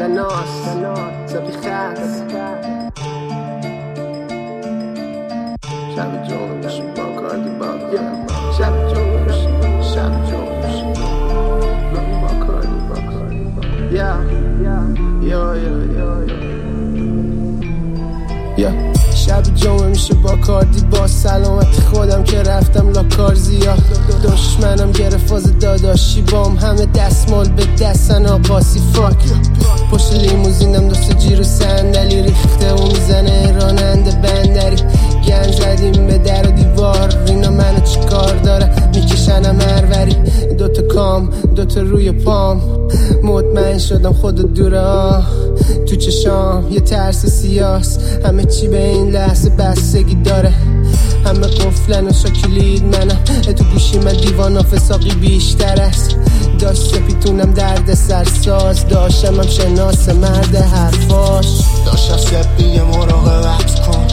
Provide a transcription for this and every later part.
شناس زبی خست شب جمعه میشیم با کاردی با شب جمعه میشیم شب جمعه میشیم با کاردی شب جمعه میشه با کاردی با سلامتی خودم که رفتم لا کار زیاد دشمنم گرفت فاز داداشی بام همه دستمال به دستن آقاسی فاک پشت لیموزینم دوست جیرو صندلی ریخته و میزنه راننده بندری گن زدیم به در و دیوار اینا منو چی کار داره میکشنم هروری دوتا کام دوتا روی پام مطمئن شدم خود دوره تو چشام یه ترس سیاس همه چی به این لحظه بستگی داره همه قفلن و شاکلید منم تو گوشی من دیوان فساقی بیشتر است داشت سپیتونم درد سرساز داشتم هم شناس مرد حرفاش داشتم سپی مراقبت کن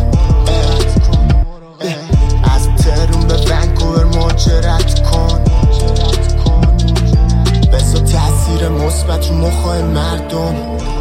از تهرون به ونکوور مهاجرت کن بسا تاثیر مثبت رو مخای مردم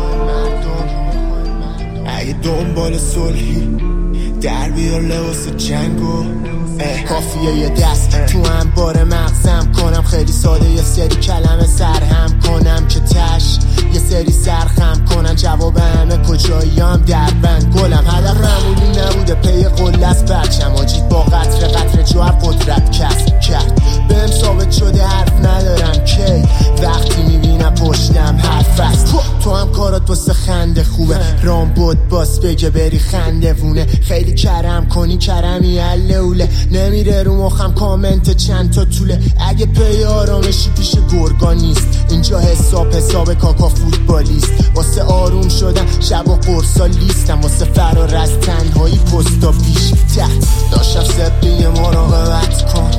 اگه دنبال صلحی در بیار لباس جنگو کافیه یه دست تو انبار مغزم کنم خیلی ساده یه سری کلمه سرهم کنم که تش یه سری سرخم کنن جواب همه کجاییم در بند گلم هدف معمولی نبوده پی قلت برچم آجید با قطره جوهر قدرت کسب کرد بهم ثابت شده حرف ندارم کی وقتی میبینم پشتم حرف است تو هم کارات واسه خنده خوبه رام بود باس بگه بری خنده وونه خیلی کرم کنی کرمی اللهوله نمیره رو مخم کامنت چند تا طوله اگه پی آرامشی پیش گرگا نیست اینجا حساب کاکا فوتبالیست واسه آروم شدن شب و قرصا لیستم واسه فرار از تنهایی پستا پیش تحت داشتم سپی مراقبت کن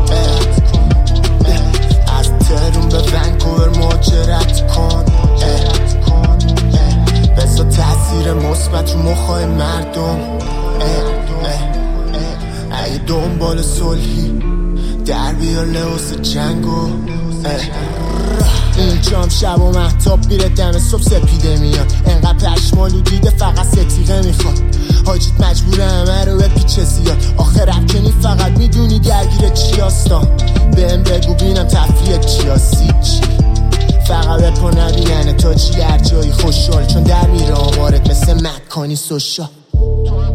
از تهرون به ونکوور مهاجرت کن بسا تاثیر مثبت رو مخای مردم اگه دنبال صلحی در بیار لباس جنگو اینجام شب و محتاب بیره دم صبح سپیده میاد انقدر پشمالو دیده فقط ستیقه میخواد حاجیت مجبوره همه رو به پیچ زیاد آخر ربکنی فقط میدونی درگیر چی هستم بهم بگو بینم تفریه چی چی فقط بپا نبیننه تا چی هر جایی خوشحال چون در میره آمارت مثل مکانی سوشا